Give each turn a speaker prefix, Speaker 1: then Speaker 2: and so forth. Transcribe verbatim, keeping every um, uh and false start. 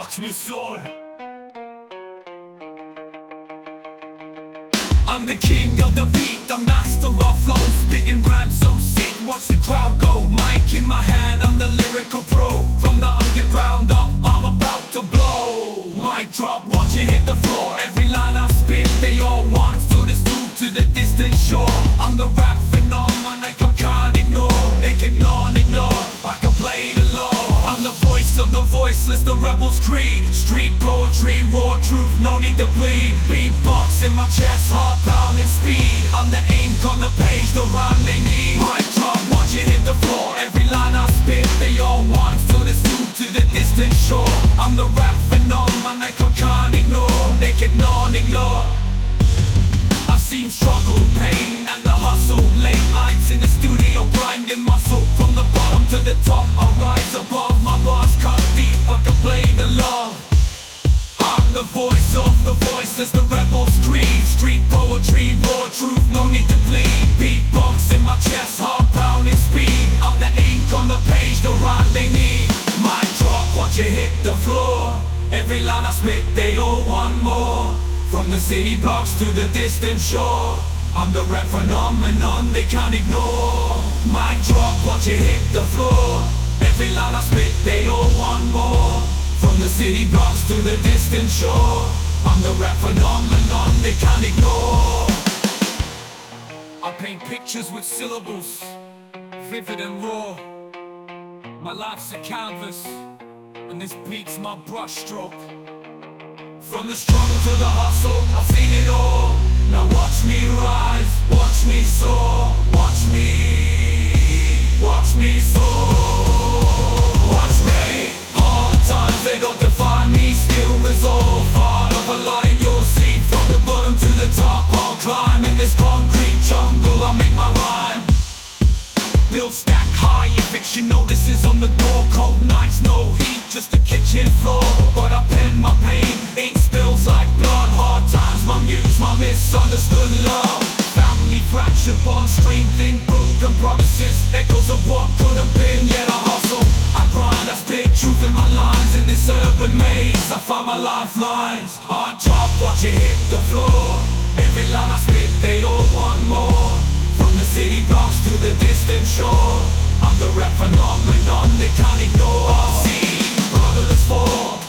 Speaker 1: watch me soar. I'm the king of the beat, the master of flow, spitting rhymes so sick, watch the crowd go. Mic in my hand, I'm the lyrical pro. From the underground up, I'm about to blow. Mic drop, watch it hit the floor. Every line I spit, they all want to this dude to the distant shore. I'm the rap phenomenon, they can't ignore. They can yawn, ignore, I can play the law. I'm the voice of the voiceless, the rebel's creed. Street poetry, raw truth, no need to bleed. Beatbox in my chest, heart pounding speed. I'm the ink on the page, the rhyme they need. Mic drop, watch it hit the floor. Every line I spit, they all want to this dude to the distant shore. I'm the rap phenomenon, they can't ignore. They can yawn, ignore. I've seen struggle, pain, and the hustle. Late nights in the studio, grinding muscle. From the bottom to the top, I rise above. My bars cut deep, I can play the love. I'm the voice of the voiceless, the rebel's creed. Street poetry, raw truth, no need to bleed. Beatbox in my chest, heart pounding speed. I'm the ink on the page, the rhyme they need. Mic drop, watch it hit the floor. Every line I spit, they all want more. From the city blocks to the distant shore, I'm the rap phenomenon they can't ignore. Mic drop, watch it hit the floor. Every line I spit, they all want more. From the city blocks to the distant shore, I'm the rap phenomenon they can't ignore. I paint pictures with syllables, vivid and raw. My life's a canvas, and this beat's my brushstroke. From the struggle to the hustle, I've seen it all. Now watch me rise, watch me soar. Watch me, watch me soar. Watch me. Hard times, they don't define me. Still resolve, part of a line you'll see. From the bottom to the top, I'll climb. In this concrete jungle, I'll make my rhyme. Build stack high, eviction notices on the door. Cold nights, no heat, just a kitchen floor. But I pen my pain, ink spills like blood. Hard times, my muse, my misunderstood love. Family fractured, bond stream, thin, broken promises. Echoes of what could have been, yet I hustle. I grind, I spit truth in my lines. In this urban maze, I find my lifelines. Hard top, watch it hit the floor. Every line I spit, they all want more. From the city blocks to the distant shore, I'm the rap phenomenon they can't ignore. I've seen brotherless fall,